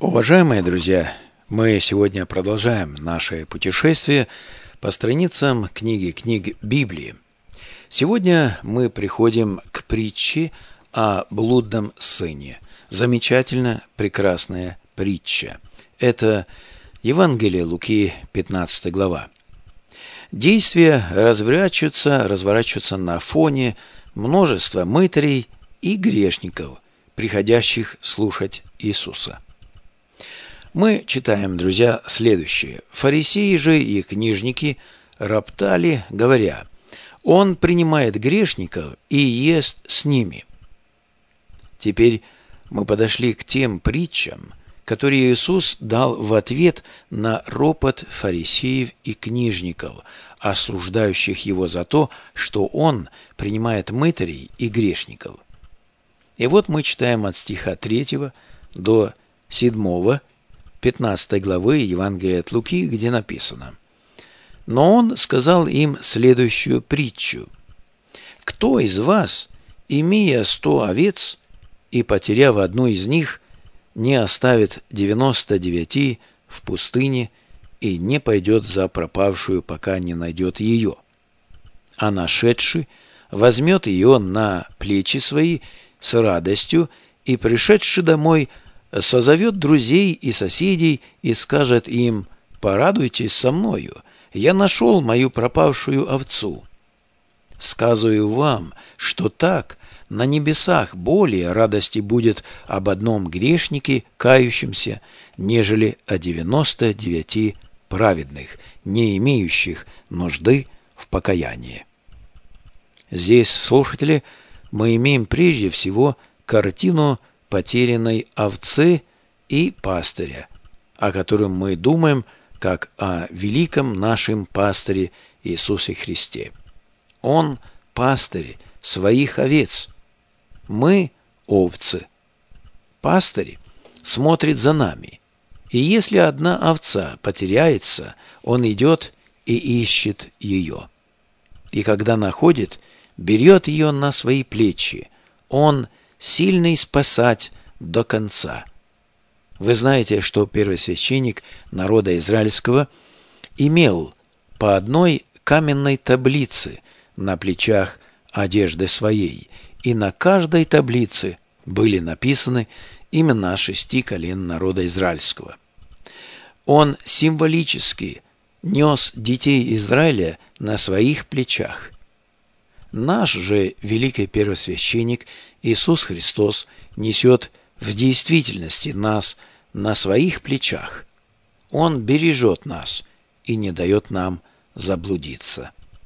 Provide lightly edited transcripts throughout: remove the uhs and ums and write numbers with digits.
Уважаемые друзья, мы сегодня продолжаем наше путешествие по страницам книги Библии. Сегодня мы приходим к притче о блудном сыне. Замечательно прекрасная притча. Это Евангелие Луки, 15 глава. Действия разворачиваются на фоне множества мытарей и грешников, приходящих слушать Иисуса. Мы читаем, друзья, следующее. Фарисеи же и книжники роптали, говоря: «Он принимает грешников и ест с ними». Теперь мы подошли к тем притчам, которые Иисус дал в ответ на ропот фарисеев и книжников, осуждающих Его за то, что Он принимает мытарей и грешников. И вот мы читаем от стиха 3 до 7 15 главы Евангелия от Луки, где написано: «Но он сказал им следующую притчу: Кто из вас, имея 100 овец и потеряв одну из них, не оставит 99 в пустыне и не пойдет за пропавшую, пока не найдет ее? А нашедший возьмет ее на плечи свои с радостью и, пришедший домой, созовет друзей и соседей и скажет им: «Порадуйтесь со мною, я нашел мою пропавшую овцу». Сказываю вам, что так на небесах более радости будет об одном грешнике, кающемся, нежели о 99 праведных, не имеющих нужды в покаянии. Здесь, слушатели, мы имеем прежде всего картину потерянной овцы и пастыря, о котором мы думаем как о великом нашем пастыре Иисусе Христе. Он пастырь своих овец, мы овцы. Пастырь смотрит за нами, и если одна овца потеряется, он идет и ищет ее. И когда находит, берет ее на свои плечи. Он сильный спасать до конца. Вы знаете, что первосвященник народа израильского имел по одной каменной таблице на плечах одежды своей, и на каждой таблице были написаны имена 6 колен народа израильского. Он символически нес детей Израиля на своих плечах. Наш же великий первосвященник Иисус Христос несет в действительности нас на своих плечах. Он бережет нас и не дает нам заблудиться.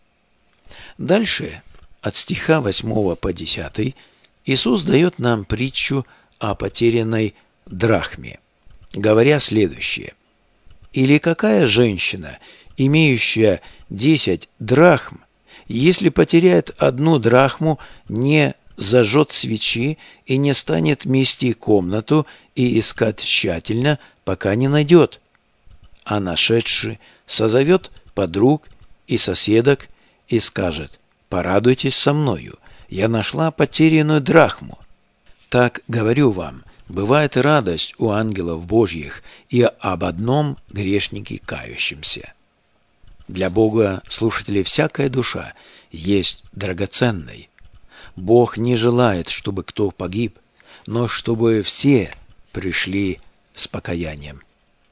Дальше, от стиха 8 по 10, Иисус дает нам притчу о потерянной драхме, говоря следующее: «Или какая женщина, имеющая 10 драхм, если потеряет 1 драхму, не зажжет свечи и не станет мести комнату и искать тщательно, пока не найдет? А нашедший созовет подруг и соседок и скажет: «Порадуйтесь со мною, я нашла потерянную драхму». Так, говорю вам, бывает радость у ангелов Божьих и об одном грешнике кающемся». Для Бога, слушатели, всякая душа есть драгоценной. Бог не желает, чтобы кто погиб, но чтобы все пришли с покаянием.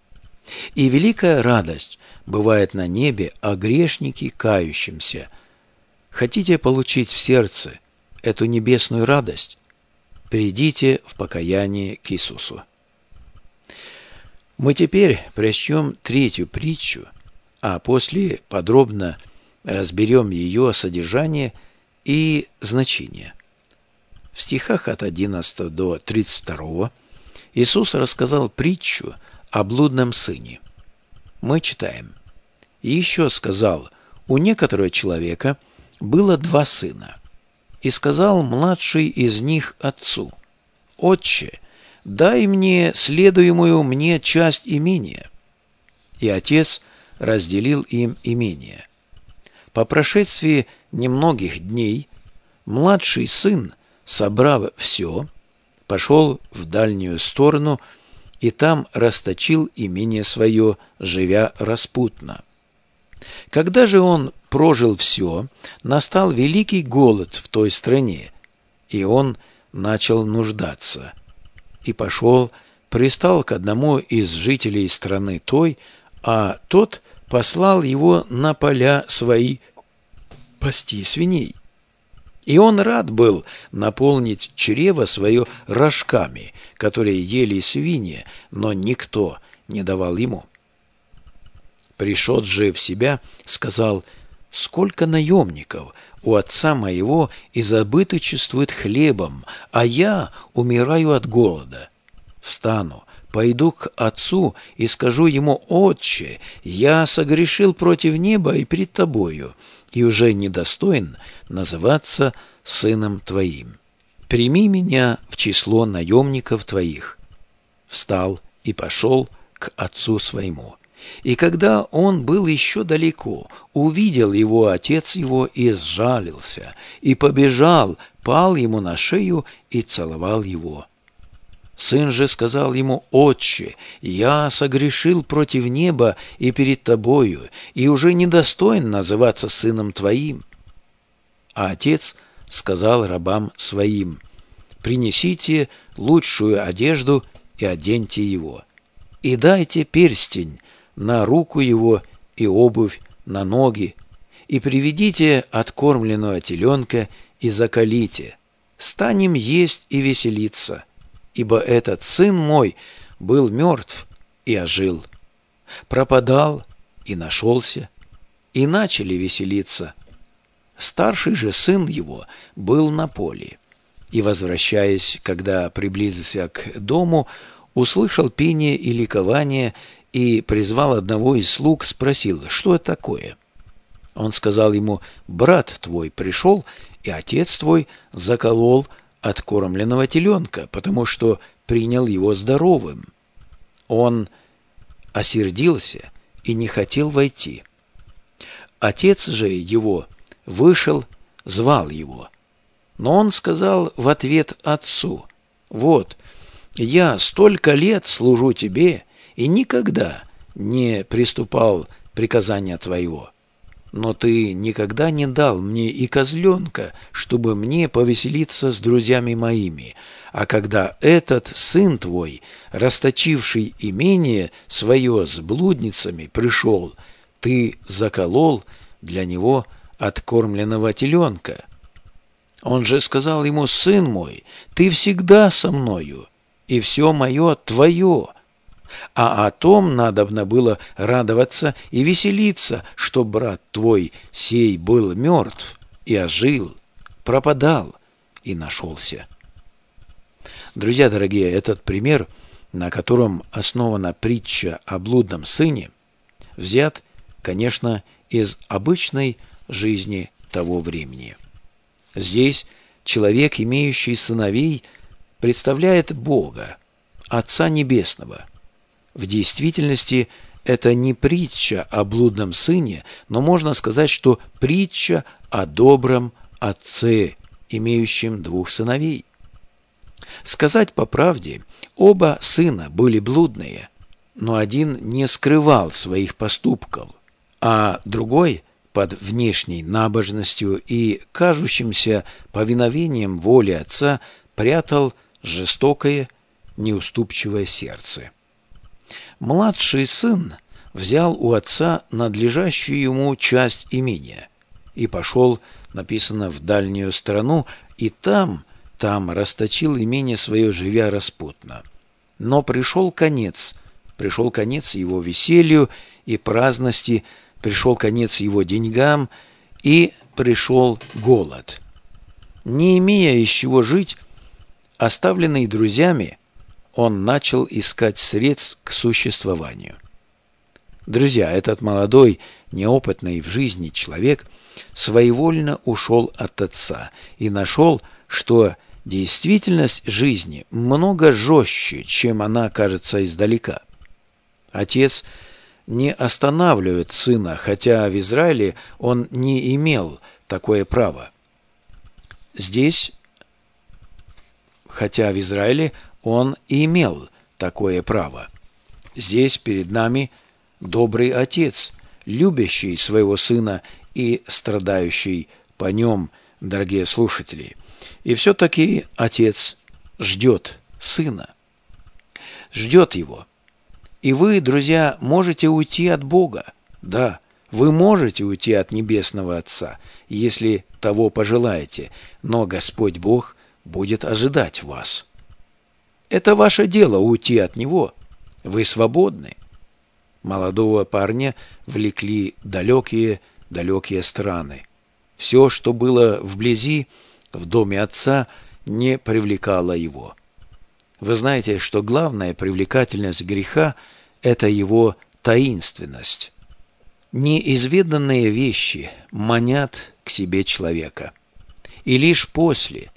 И великая радость бывает на небе о грешнике кающемся. Хотите получить в сердце эту небесную радость? Придите в покаяние к Иисусу. Мы теперь прочтем 3 притчу, а после подробно разберем ее содержание и значение. В стихах от 11 до 32 Иисус рассказал притчу о блудном сыне. Мы читаем: «И еще сказал: у некоторого человека было 2 сына. И сказал младший из них отцу: Отче, дай мне следуемую мне часть имения. И отец разделил им имение. По прошествии немногих дней младший сын, собрав все, пошел в дальнюю сторону и там расточил имение свое, живя распутно. Когда же он прожил все, настал великий голод в той стране, и он начал нуждаться. И пошел, пристал к одному из жителей страны той, а тот послал его на поля свои пасти свиней. И он рад был наполнить чрево свое рожками, которые ели свиньи, но никто не давал ему. Пришед же в себя, сказал: «Сколько наемников у отца моего и забыточествует хлебом, а я умираю от голода. Встану, пойду к отцу и скажу ему: Отче, я согрешил против неба и пред тобою, и уже недостоин называться сыном твоим. Прими меня в число наемников твоих». Встал и пошел к отцу своему. И когда он был еще далеко, увидел его отец его и сжалился, и побежал, пал ему на шею и целовал его. Сын же сказал ему: «Отче, я согрешил против неба и перед тобою, и уже недостоин называться сыном твоим». А отец сказал рабам своим: «Принесите лучшую одежду и оденьте его, и дайте перстень на руку его и обувь на ноги, и приведите откормленного теленка и заколите. Станем есть и веселиться, ибо этот сын мой был мертв и ожил, пропадал и нашелся, и начали веселиться. Старший же сын его был на поле, и, возвращаясь, когда приблизился к дому, услышал пение и ликование, и призвал одного из слуг, спросил: «Что это такое?» Он сказал ему: «Брат твой пришел, и отец твой заколол откормленного теленка, потому что принял его здоровым». Он осердился и не хотел войти. Отец же его вышел, звал его. Но он сказал в ответ отцу: «Вот, я столько лет служу тебе и никогда не приступал приказания твоего. Но ты никогда не дал мне и козленка, чтобы мне повеселиться с друзьями моими. А когда этот сын твой, расточивший имение свое с блудницами, пришел, ты заколол для него откормленного теленка». Он же сказал ему: «Сын мой, ты всегда со мною, и все мое твое. А о том надобно было радоваться и веселиться, что брат твой сей был мертв и ожил, пропадал и нашелся». Друзья дорогие, этот пример, на котором основана притча о блудном сыне, взят, конечно, из обычной жизни того времени. Здесь человек, имеющий сыновей, представляет Бога, Отца Небесного. В действительности это не притча о блудном сыне, но можно сказать, что притча о добром отце, имеющем двух сыновей. Сказать по правде, оба сына были блудные, но один не скрывал своих поступков, а другой под внешней набожностью и кажущимся повиновением воле отца прятал жестокое, неуступчивое сердце. Младший сын взял у отца надлежащую ему часть имения и пошел, написано, в дальнюю страну, и там расточил имение свое, живя распутно. Но пришел конец его веселью и праздности, пришел конец его деньгам, и пришел голод. Не имея из чего жить, оставленный друзьями, он начал искать средств к существованию. Друзья, этот молодой, неопытный в жизни человек своевольно ушел от отца и нашел, что действительность жизни много жестче, чем она кажется издалека. Отец не останавливает сына, хотя в Израиле он не имел такое право. Здесь, хотя в Израиле он имел такое право. Здесь перед нами добрый отец, любящий своего сына и страдающий по нем, дорогие слушатели. И все-таки отец ждет сына, ждет его. И вы, друзья, можете уйти от Бога. Да, вы можете уйти от Небесного Отца, если того пожелаете, но Господь Бог будет ожидать вас. Это ваше дело уйти от Него. Вы свободны. Молодого парня влекли далекие страны. Все, что было вблизи, в доме отца, не привлекало его. Вы знаете, что главная привлекательность греха – это его таинственность. Неизведанные вещи манят к себе человека. И лишь после,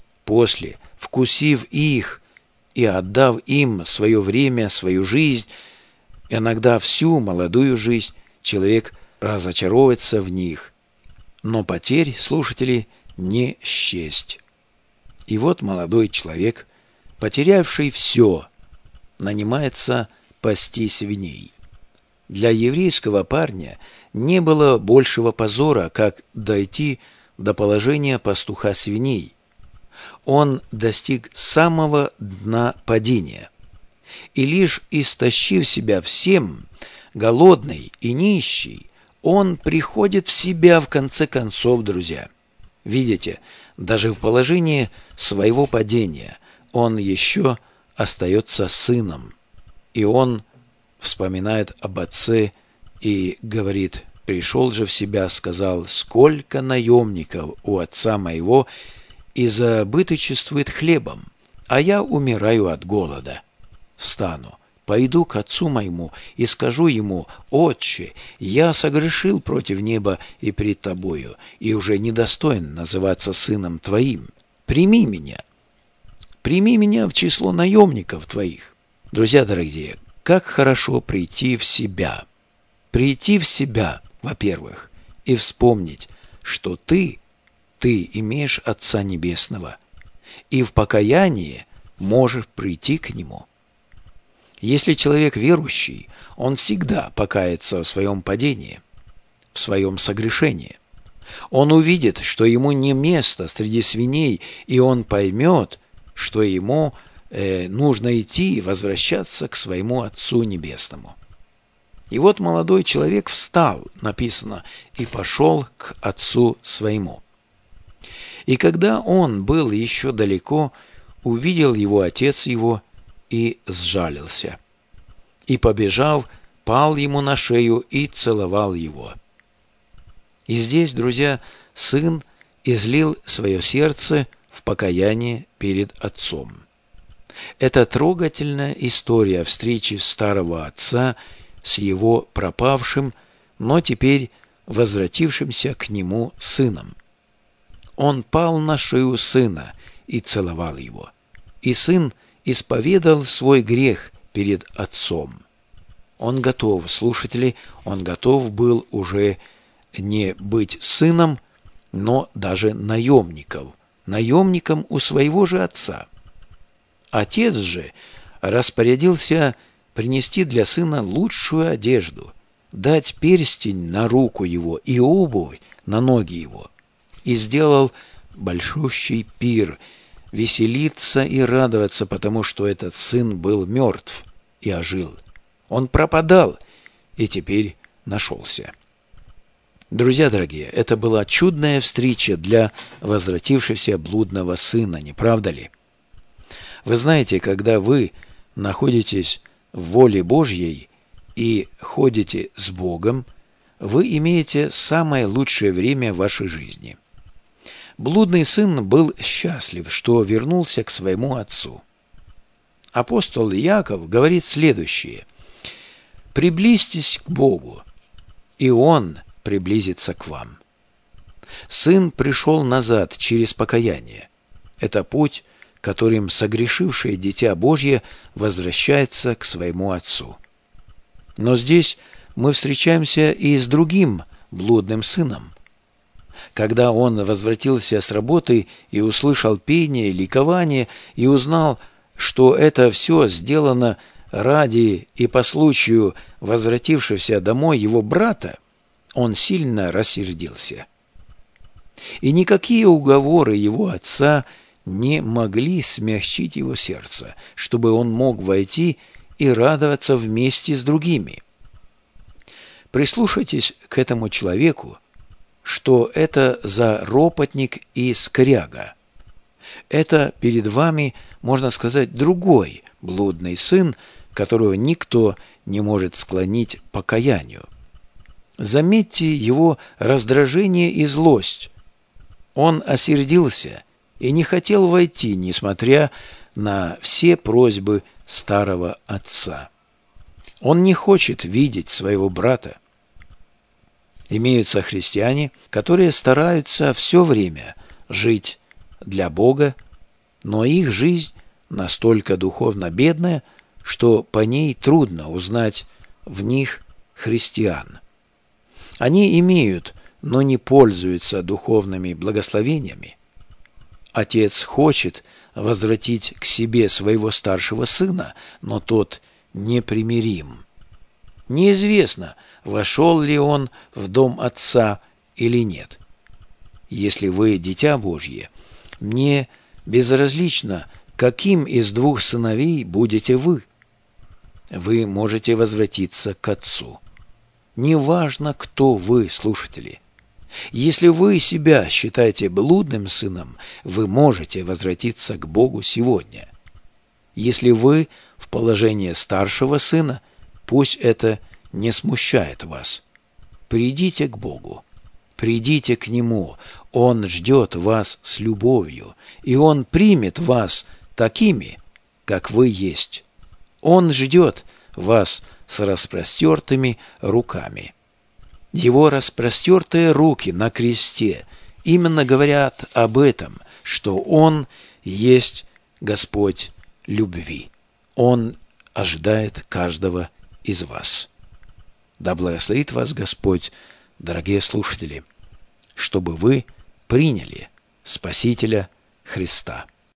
вкусив их и отдав им свое время, свою жизнь, иногда всю молодую жизнь, человек разочаровывается в них. Но потерь, слушатели, не счесть. И вот молодой человек, потерявший все, нанимается пасти свиней. Для еврейского парня не было большего позора, как дойти до положения пастуха свиней. Он достиг самого дна падения. И лишь истощив себя всем, голодный и нищий, он приходит в себя в конце концов, друзья. Видите, даже в положении своего падения он еще остается сыном. И он вспоминает об отце и говорит: «Пришел же в себя, сказал, сколько наемников у отца моего и забыточествует хлебом, а я умираю от голода. Встану, пойду к отцу моему и скажу ему: Отче, я согрешил против неба и пред тобою, и уже недостоин называться сыном твоим. Прими меня в число наемников твоих». Друзья дорогие, как хорошо прийти в себя. Прийти в себя, во-первых, и вспомнить, что ты имеешь Отца Небесного, и в покаянии можешь прийти к Нему. Если человек верующий, он всегда покается в своем падении, в своем согрешении. Он увидит, что ему не место среди свиней, и он поймет, что ему нужно идти и возвращаться к своему Отцу Небесному. И вот молодой человек встал, написано, и пошел к отцу своему. И когда он был еще далеко, увидел его отец его и сжалился. И, побежав, пал ему на шею и целовал его. И здесь, друзья, сын излил свое сердце в покаянии перед отцом. Это трогательная история встречи старого отца с его пропавшим, но теперь возвратившимся к нему сыном. Он пал на шею сына и целовал его. И сын исповедал свой грех перед отцом. Он готов, слушатели, он готов был уже не быть сыном, но даже наемником у своего же отца. Отец же распорядился принести для сына лучшую одежду, дать перстень на руку его и обувь на ноги его, и сделал большущий пир, веселиться и радоваться, потому что этот сын был мертв и ожил. Он пропадал и теперь нашелся. Друзья дорогие, это была чудная встреча для возвратившегося блудного сына, не правда ли? Вы знаете, когда вы находитесь в воле Божьей и ходите с Богом, вы имеете самое лучшее время в вашей жизни. Блудный сын был счастлив, что вернулся к своему отцу. Апостол Иаков говорит следующее: «Приблизьтесь к Богу, и Он приблизится к вам». Сын пришел назад через покаяние. Это путь, которым согрешившее дитя Божье возвращается к своему отцу. Но здесь мы встречаемся и с другим блудным сыном. Когда он возвратился с работы и услышал пение, ликование, и узнал, что это все сделано ради и по случаю возвратившегося домой его брата он сильно рассердился. И никакие уговоры его отца не могли смягчить его сердце, чтобы он мог войти и радоваться вместе с другими. Прислушайтесь к этому человеку, что это за ропотник и скряга. Это перед вами, можно сказать, другой блудный сын, которого никто не может склонить к покаянию. Заметьте его раздражение и злость. Он осердился и не хотел войти, несмотря на все просьбы старого отца. Он не хочет видеть своего брата. Имеются христиане, которые стараются все время жить для Бога, но их жизнь настолько духовно бедная, что по ней трудно узнать в них христиан. Они имеют, но не пользуются духовными благословениями. Отец хочет возвратить к себе своего старшего сына, но тот непримирим. Неизвестно, вошел ли он в дом отца или нет. Если вы дитя Божье, мне безразлично, каким из двух сыновей будете вы. Вы можете возвратиться к отцу. Неважно, кто вы, слушатели. Если вы себя считаете блудным сыном, вы можете возвратиться к Богу сегодня. Если вы в положении старшего сына, пусть это не смущает вас. Придите к Богу, придите к Нему. Он ждет вас с любовью, и Он примет вас такими, как вы есть. Он ждет вас с распростертыми руками. Его распростертые руки на кресте именно говорят об этом, что Он есть Господь любви. Он ожидает каждого из вас. Да благословит вас Господь, дорогие слушатели, чтобы вы приняли Спасителя Христа.